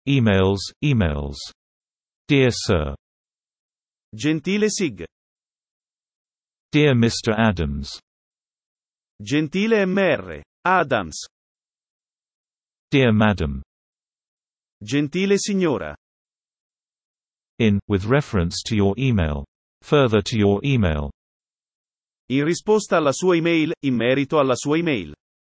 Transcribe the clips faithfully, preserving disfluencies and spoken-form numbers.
Emails, emails. Dear Sir. Gentile Sig. Dear Mister Adams. Gentile M R Adams. Dear Madam. Gentile Signora. In, with reference to your email. Further to your email. In risposta alla sua email, in merito alla sua email.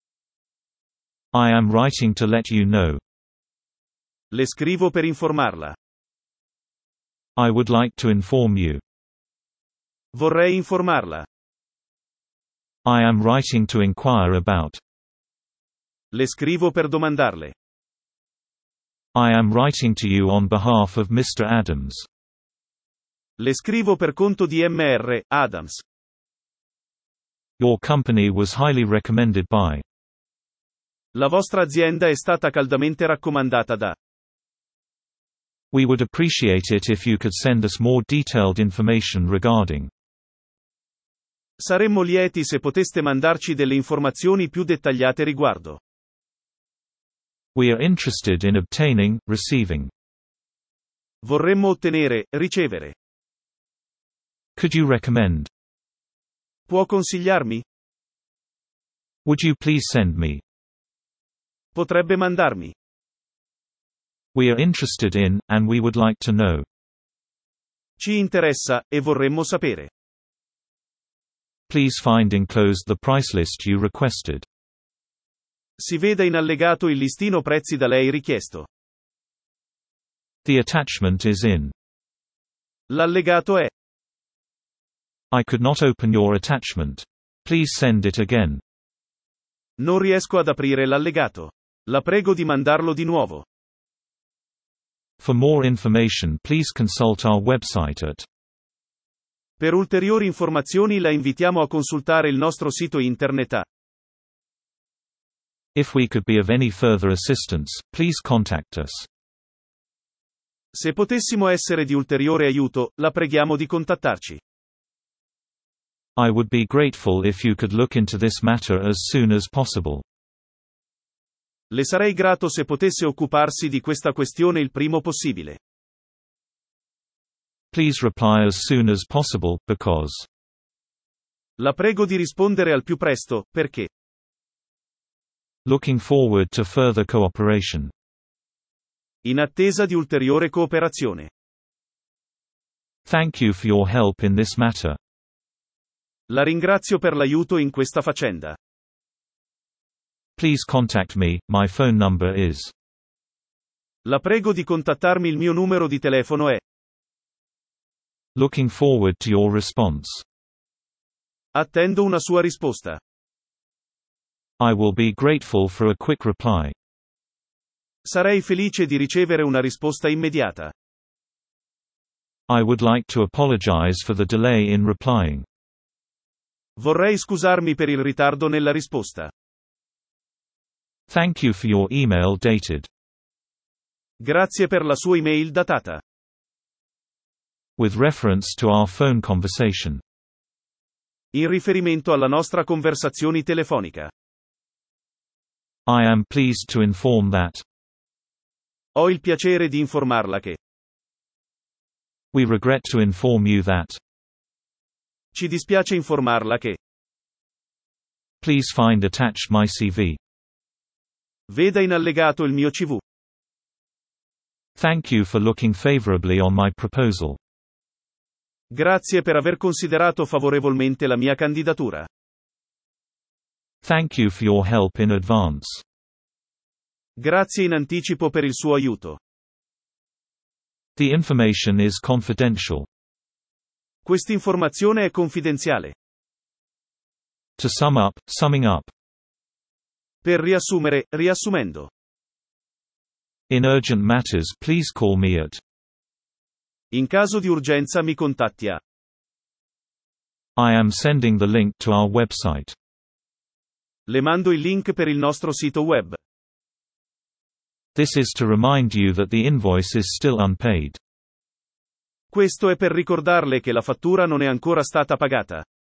I am writing to let you know. Le scrivo per informarla. I would like to inform you. Vorrei informarla. I am writing to inquire about. Le scrivo per domandarle. I am writing to you on behalf of Mister Adams. Le scrivo per conto di M R Adams. Your company was highly recommended by. La vostra azienda è stata caldamente raccomandata da. We would appreciate it if you could send us more detailed information regarding. Saremmo lieti se poteste mandarci delle informazioni più dettagliate riguardo. We are interested in obtaining, receiving. Vorremmo ottenere, ricevere. Could you recommend? Può consigliarmi? Would you please send me? Potrebbe mandarmi. We are interested in, and we would like to know. Ci interessa, e vorremmo sapere. Please find enclosed the price list you requested. Si veda in allegato il listino prezzi da lei richiesto. The attachment is in. L'allegato è. I could not open your attachment. Please send it again. Non riesco ad aprire l'allegato. La prego di mandarlo di nuovo. For more information, please consult our website at. Per ulteriori informazioni la invitiamo a consultare il nostro sito internet a. If we could be of any further assistance, please contact us. Se potessimo essere di ulteriore aiuto, la preghiamo di contattarci. I would be grateful if you could look into this matter as soon as possible. Le sarei grato se potesse occuparsi di questa questione il primo possibile. Please reply as soon as possible, because. La prego di rispondere al più presto, perché. Looking forward to further cooperation. In attesa di ulteriore cooperazione. Thank you for your help in this matter. La ringrazio per l'aiuto in questa faccenda. Please contact me, my phone number is. La prego di contattarmi, il mio numero di telefono è. Looking forward to your response. Attendo una sua risposta. I will be grateful for a quick reply. Sarei felice di ricevere una risposta immediata. I would like to apologize for the delay in replying. Vorrei scusarmi per il ritardo nella risposta. Thank you for your email dated. Grazie per la sua email datata. With reference to our phone conversation. In riferimento alla nostra conversazione telefonica. I am pleased to inform that. Ho il piacere di informarla che. We regret to inform you that. Ci dispiace informarla che. Please find attached my C V. Veda in allegato il mio C V. Thank you for looking favorably on my proposal. Grazie per aver considerato favorevolmente la mia candidatura. Thank you for your help in advance. Grazie in anticipo per il suo aiuto. The information is confidential. Quest'informazione è confidenziale. To sum up, summing up. Per riassumere, riassumendo. In urgent matters, please call me at. In caso di urgenza mi contatti a. I am sending the link to our website. Le mando il link per il nostro sito web. This is to remind you that the invoice is still unpaid. Questo è per ricordarle che la fattura non è ancora stata pagata.